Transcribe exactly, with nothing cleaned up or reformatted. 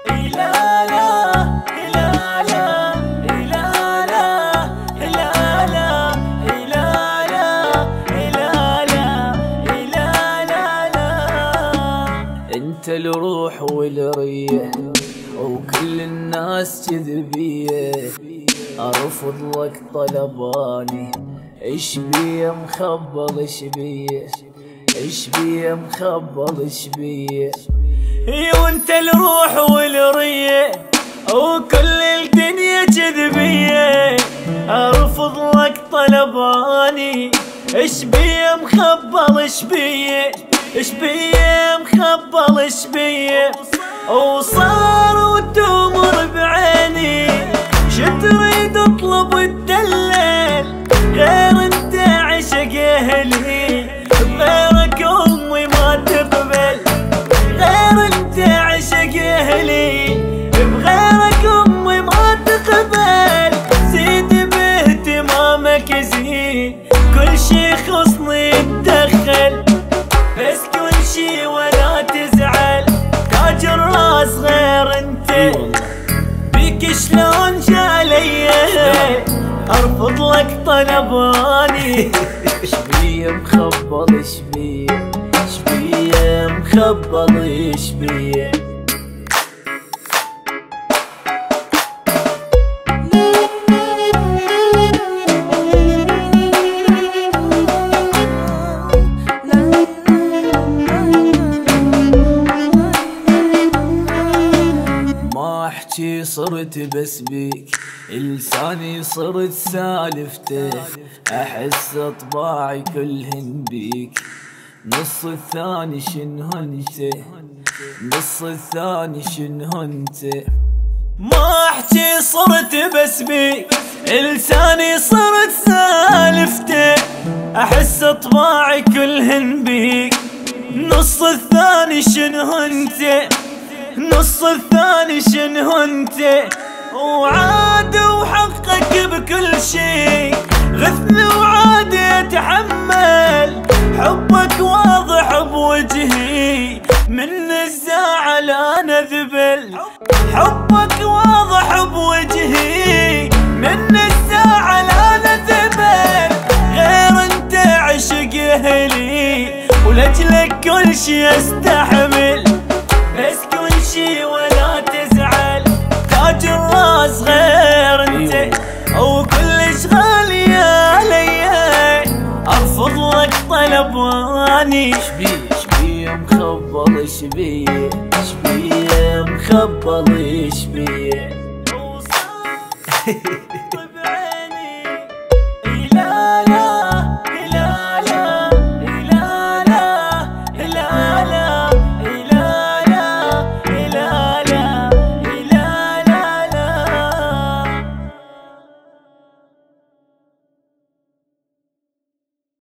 لا لا لا لا لا لا لا لا لا لا لا. انت الروح والريح وكل الناس جذبية، ارفض لك طلباني ايش بيه مخبل ايش بيه ايش بيه مخبل ايش بيه. وانت الروح والريح وكل الدنيا جذبية، ارفض لك طلباني ايش بيه مخبل ايش بيه ايش بيه مخبل ايش بيه. وصار وتمر بعيني شتريد اطلب الدلال، غير انت عشق اهلي غيرك امي ما تقبل، غير انت عشق اهلي بغيرك امي ما تقبل. زيد باهتمامك زيد كل شي خصني يتدخل، بس كل شي ولا تزعل تاج الراس غير انت بيك شلون جالي ارفض لك طلباني ايش بيه مخبل ايش بيه ايش بيه مخبل ايش بيه. احكي صرت بس بيك لساني صرت سالفته، احس اطباعي كلهن بيك نص الثاني شنو انت نص الثاني شنو انت. ما احكي صرت بس بيك لساني صرت سالفته، احس اطباعي كلهن بيك نص الثاني شنو انت نص الثاني شنو انت. وعاد وحقك بكل شي غثني وعاد اتحمل، حبك واضح بوجهي من الزعل انا ذبل، حبك واضح بوجهي من الزعل انا ذبل. غير انت عشق اهلي ولجلك كل شي استحمل، بس كل شي ولا تزعل تاج الراس غير انت وكلش غالية علي ارفض لك طلباني ايش بيه ايش بيه مخبل ايش بيه ايش بيه مخبل ايش بيه.